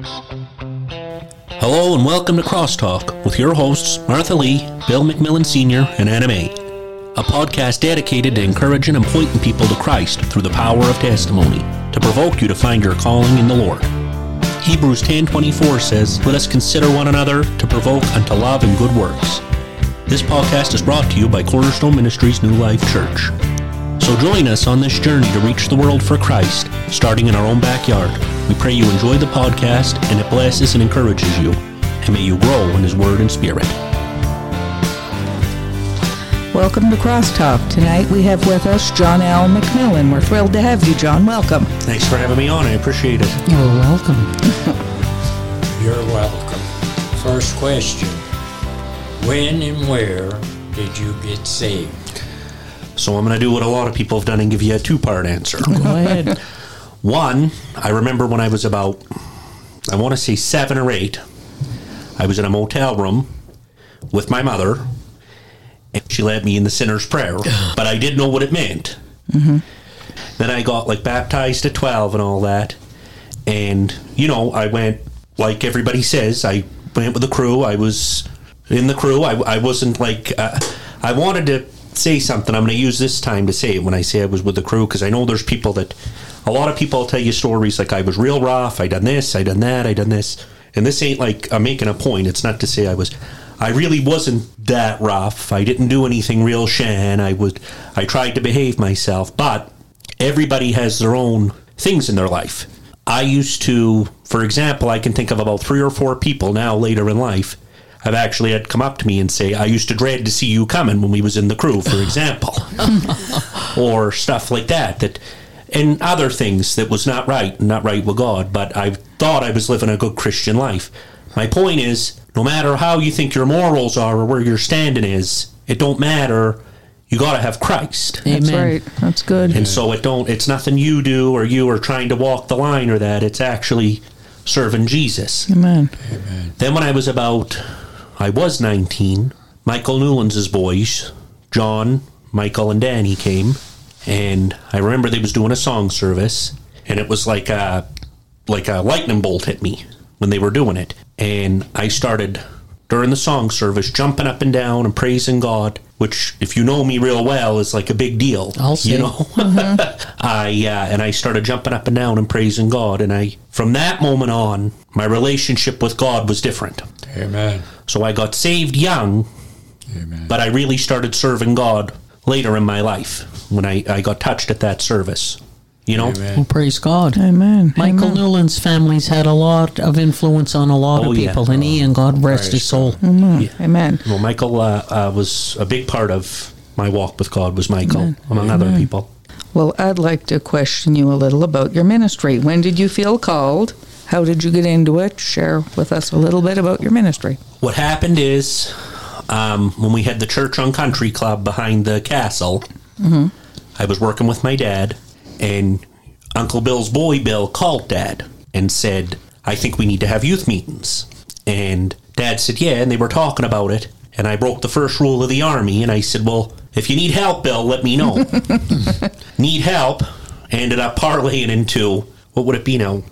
Hello and welcome to Crosstalk with your hosts Martha Lee, Bill McMillan Sr., and Anna May, a podcast dedicated to encouraging and pointing people to Christ through the power of testimony, to provoke you to find your calling in the Lord. Hebrews 10:24 says, "Let us consider one another to provoke unto love and good works." This podcast is brought to you by Cornerstone Ministries New Life Church. So join us on this journey to reach the world for Christ, starting in our own backyard. We pray you enjoy the podcast and it blesses and encourages you. And may you grow in His Word and Spirit. Welcome to Crosstalk. Tonight we have with us John L. McMillan. We're thrilled to have you, John. Welcome. Thanks for having me on. I appreciate it. You're welcome. You're welcome. First question. When and where did you get saved? So I'm going to do what a lot of people have done and give you a two-part answer. Go ahead. One, I remember when I was about, I want to say 7 or 8, I was in a motel room with my mother, and she led me in the sinner's prayer, but I didn't know what it meant. Mm-hmm. Then I got baptized at 12 and all that, and I went, like everybody says, I went with the crew. I was in the crew. I wasn't I wanted to say something. I'm going to use this time to say it when I say I was with the crew, because I know there's people that, a lot of people will tell you stories like I was real rough, I done this, I done that, I done this, and this ain't like I'm making a point. It's not to say I really wasn't that rough. I didn't do anything real shan. I tried to behave myself, but everybody has their own things in their life. I used to, for example, I can think of about 3 or 4 people now later in life have actually had come up to me and say, I used to dread to see you coming when we was in the crew, for example. Or stuff like that, and other things that was not right with God, but I thought I was living a good Christian life. My point is, no matter how you think your morals are or where your standing is, it don't matter. You got to have Christ. Amen. That's right. That's good. And so it's nothing you do or you are trying to walk the line or that. It's actually serving Jesus. Amen. Amen. Then when I was 19, Michael Newlands' boys, John, Michael, and Danny came, and I remember they was doing a song service, and it was like a lightning bolt hit me when they were doing it. And I started, during the song service, jumping up and down and praising God, which, if you know me real well, is like a big deal. I'll see. Mm-hmm. I started jumping up and down and praising God, and from that moment on, my relationship with God was different. Amen. So I got saved young, Amen. But I really started serving God later in my life when I got touched at that service. Amen. Well, praise God. Amen. Michael Amen. Newland's family's had a lot of influence on a lot of people, and Ian, God rest his soul. Amen. Yeah. Amen. Well, Michael was a big part of my walk with God, was Michael, among other people. Well, I'd like to question you a little about your ministry. When did you feel called? How did you get into it? Share with us a little bit about your ministry. What happened is, when we had the church on Country Club behind the castle, I was working with my dad, and Uncle Bill's boy, Bill, called Dad and said, I think we need to have youth meetings. And Dad said, yeah, and they were talking about it. And I broke the first rule of the Army, and I said, well, if you need help, Bill, let me know. Need help. Ended up parlaying into, what would it be now?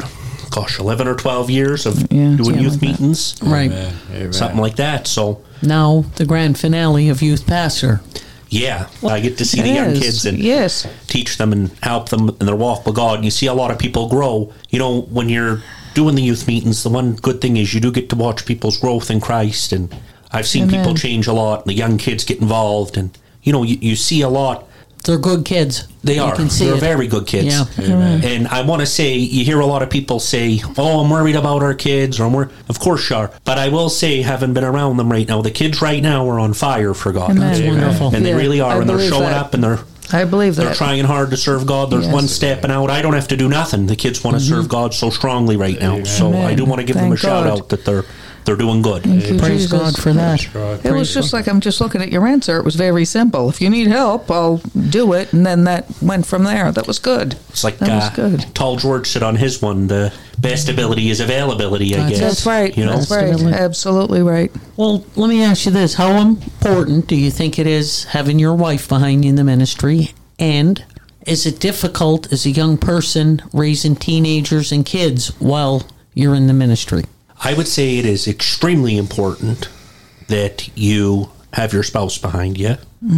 11 or 12 years of doing youth meetings. Right. Amen. Something like that. So Now, the grand finale of Youth Pastor. yeah, I get to see the young kids and teach them and help them in their walk with God. And you see a lot of people grow. When you're doing the youth meetings, the one good thing is you do get to watch people's growth in Christ. And I've seen people change a lot, and the young kids get involved. And, you see a lot. They're good kids. They You are. can see They're it. very good kids. Yeah. Amen. And I want to say, you hear a lot of people say, oh, I'm worried about our kids, or of course you are. But I will say, having been around them right now, the kids right now are on fire for God. Amen. That's wonderful. And they really are, I and they're believe showing that. up, and I believe they're that. trying hard to serve God. There's Yes. one stepping out. I don't have to do nothing. The kids want to serve God so strongly right now. Amen. So I do want to give them a Thank shout God. out that they're doing good. Thank you, Praise Jesus. God for that. God. It was just like, I'm just looking at your answer. It was very simple. If you need help, I'll do it. And then that went from there. That was good. It's like That was good. Tall George said on his one, the best ability is availability, I guess. That's right. That's right. Absolutely. Absolutely right. Well, let me ask you this. How important do you think it is having your wife behind you in the ministry? And is it difficult as a young person raising teenagers and kids while you're in the ministry? I would say it is extremely important that you have your spouse behind you.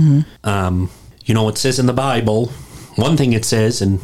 You know, it says in the Bible, one thing it says, and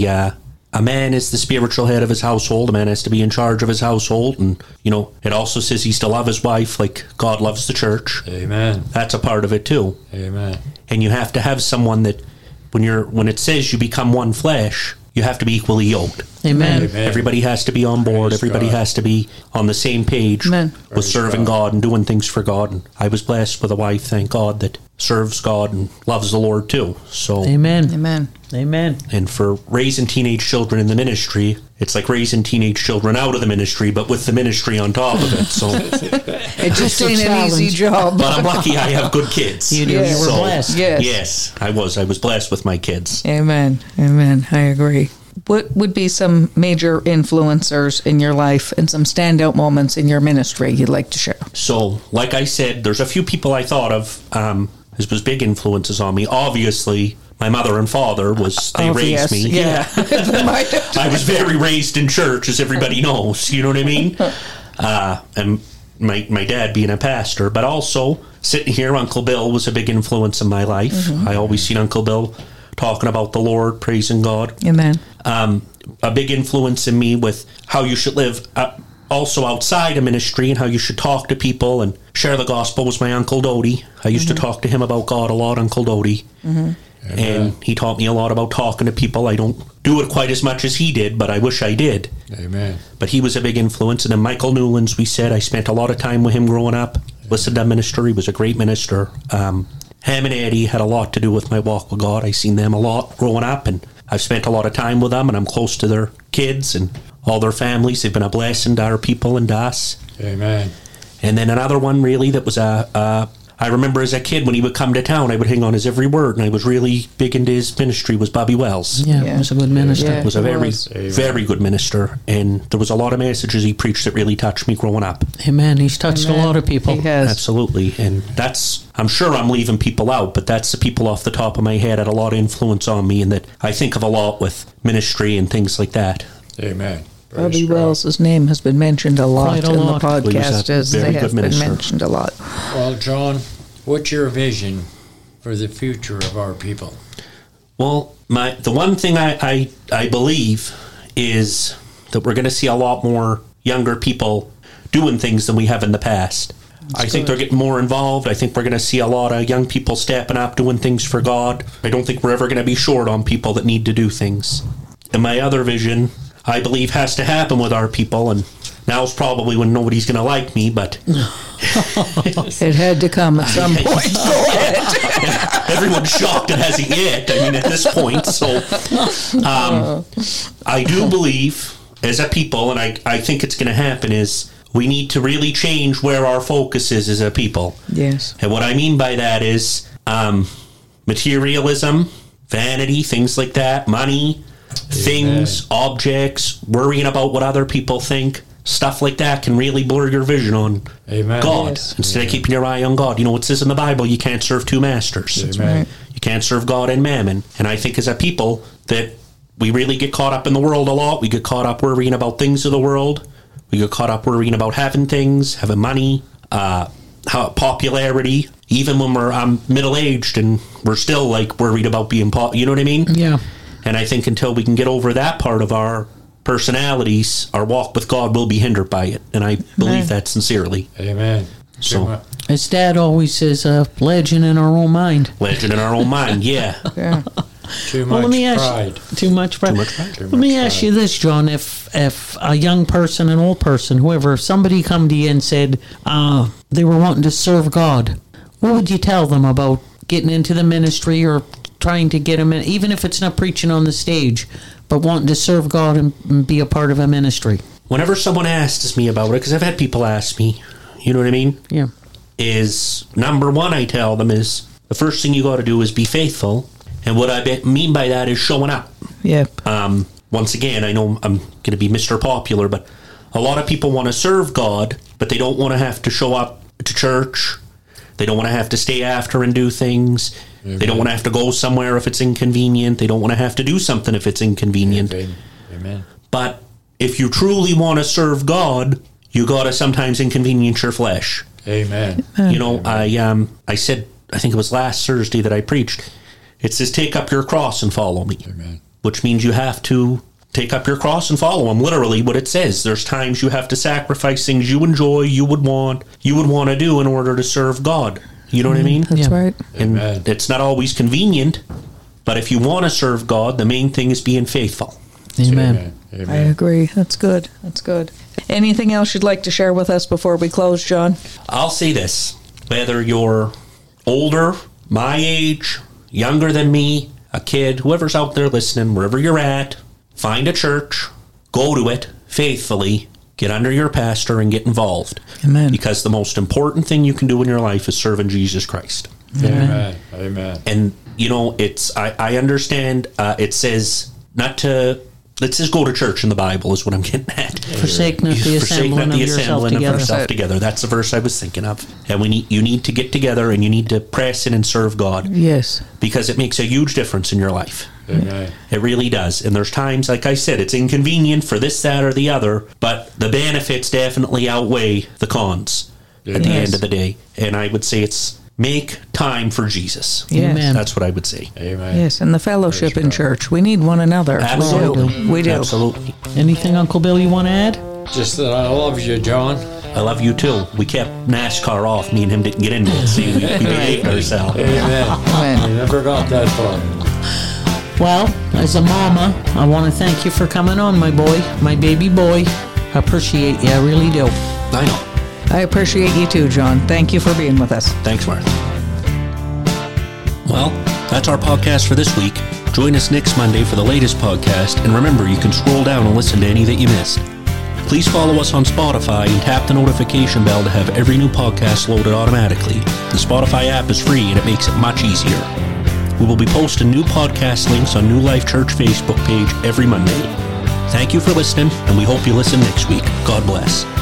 a man is the spiritual head of his household. A man has to be in charge of his household. And, you know, it also says he's to love his wife like God loves the church. Amen. That's a part of it too. Amen. And you have to have someone that when it says you become one flesh, you have to be equally yoked. Amen. Amen. Everybody has to be on board. Praise Everybody God. has to be on the same page Amen. with Praise serving God. God and doing things for God. And I was blessed with a wife, thank God, that serves God and loves the Lord too. So, Amen. Amen. Amen. and for raising teenage children in the ministry, it's like raising teenage children out of the ministry, but with the ministry on top of it. So, It just a ain't an easy challenge. job. but I'm lucky I have good kids. You do. Yes. You were So, blessed. Yes. Yes, I was blessed with my kids. Amen. Amen. I agree. What would be some major influencers in your life and some standout moments in your ministry you'd like to share? So, like I said, there's a few people I thought of as was big influences on me. Obviously, my mother and father they raised me. Yeah. I was very raised in church, as everybody knows. You know what I mean? And my dad being a pastor, but also sitting here, Uncle Bill was a big influence in my life. I always seen Uncle Bill talking about the Lord, praising God. Amen. A big influence in me with how you should live also outside of ministry and how you should talk to people and share the gospel was my Uncle Dodie. I used to talk to him about God a lot, Uncle Dodie. And he taught me a lot about talking to people. I don't do it quite as much as he did, but I wish I did. Amen. But he was a big influence. And then Michael Newlands, we said, I spent a lot of time with him growing up. Listened to minister. He was a great minister. Ham and Eddie had a lot to do with my walk with God. I seen them a lot growing up, and I've spent a lot of time with them, and I'm close to their kids and all their families. They've been a blessing to our people and to us. Amen. And then another one really that was I remember as a kid when he would come to town, I would hang on his every word, and I was really big into his ministry, was Bobby Wells. Yeah, Yeah. it was a good minister. Yeah. Was a very, Amen. very good minister, and there was a lot of messages he preached that really touched me growing up. Amen. He's touched a lot of people. He has. Absolutely, and I'm sure I'm leaving people out, but that's the people off the top of my head had a lot of influence on me, and that I think of a lot with ministry and things like that. Amen. Bobby Praise God. Wells' name has been mentioned a lot Quite a in lot. the He was podcast a as very they good have been minister. mentioned a lot. Well, John, what's your vision for the future of our people? Well, the one thing I believe is that we're going to see a lot more younger people doing things than we have in the past. I think they're getting more involved. I think we're going to see a lot of young people stepping up, doing things for God. I don't think we're ever going to be short on people that need to do things. And my other vision, I believe, has to happen with our people, and now's probably when nobody's going to like me, but It had to come at some point. Go ahead. everyone's shocked it hasn't yet. I mean, at this point. So I do believe as a people, and I think it's going to happen, is we need to really change where our focus is as a people. Yes. And what I mean by that is materialism, vanity, things like that, money, things, objects, worrying about what other people think. Stuff like that can really blur your vision on Amen. God Yes. instead of keeping your eye on God. You know, it says in the Bible, you can't serve two masters. Amen. Right. You can't serve God and mammon. And I think as a people that we really get caught up in the world a lot. We get caught up worrying about things of the world. We get caught up worrying about having things, having money, popularity. Even when we're middle-aged and we're still like worried about being you know what I mean? Yeah. And I think until we can get over that part of our personalities, our walk with God will be hindered by it. And I believe that sincerely. Amen. So, As Dad always says, legend in our own mind. legend in our own mind, yeah. Yeah. Too Well, much let me ask pride. too much pride. Too much pride. Too Let me much ask pride. you this, John: if a young person, an old person, whoever, if somebody come to you and said they were wanting to serve God, what would you tell them about getting into the ministry or trying to get them in, even if it's not preaching on the stage, but wanting to serve God and be a part of a ministry? Whenever someone asks me about it, because I've had people ask me, you know what I mean? Yeah. Is number one, I tell them, is the first thing you got to do is be faithful. And what I mean by that is showing up. Yep. Once again, I know I'm going to be Mr. Popular, but a lot of people want to serve God, but they don't want to have to show up to church. They don't want to have to stay after and do things. Amen. They don't want to have to go somewhere if it's inconvenient. They don't want to have to do something if it's inconvenient. Amen. Amen. But if you truly want to serve God, you got to sometimes inconvenience your flesh. Amen. You know, I said, I think it was last Thursday that I preached, it says, take up your cross and follow me. Amen. Which means you have to take up your cross and follow him. Literally what it says. There's times you have to sacrifice things you enjoy, you would want to do in order to serve God. You know what I mean? That's right. And Amen. it's not always convenient, but if you want to serve God, the main thing is being faithful. Amen. Amen. I agree. That's good. That's good. Anything else you'd like to share with us before we close, John? I'll say this, whether you're older, my age, younger than me, a kid, whoever's out there listening, wherever you're at, find a church, go to it faithfully, get under your pastor and get involved. Amen. Because the most important thing you can do in your life is serving Jesus Christ. Amen. Amen. And, you know, I understand it says not to, it says go to church in the Bible is what I'm getting at. Forsake not the assembling of yourself together. That's the verse I was thinking of. And you need to get together and you need to press in and serve God. Yes. Because it makes a huge difference in your life. Amen. It really does. And there's times, like I said, it's inconvenient for this, that, or the other, but the benefits definitely outweigh the cons at the end of the day. And I would say it's make time for Jesus. Yes. Amen. That's what I would say. Amen. Yes, and the fellowship in church. We need one another. Absolutely. We do. Absolutely. Anything, Uncle Bill, you want to add? Just that I love you, John. I love you too. We kept NASCAR off. Me and him didn't get into it. See, we behaved ourselves. Amen. Amen. I never got that far. Well, as a mama, I want to thank you for coming on, my boy, my baby boy. I appreciate you. I really do. I know. I appreciate you too, John. Thank you for being with us. Thanks, Martha. Well, that's our podcast for this week. Join us next Monday for the latest podcast, and remember, you can scroll down and listen to any that you missed. Please follow us on Spotify and tap the notification bell to have every new podcast loaded automatically. The Spotify app is free and it makes it much easier. We will be posting new podcast links on New Life Church Facebook page every Monday. Thank you for listening, and we hope you listen next week. God bless.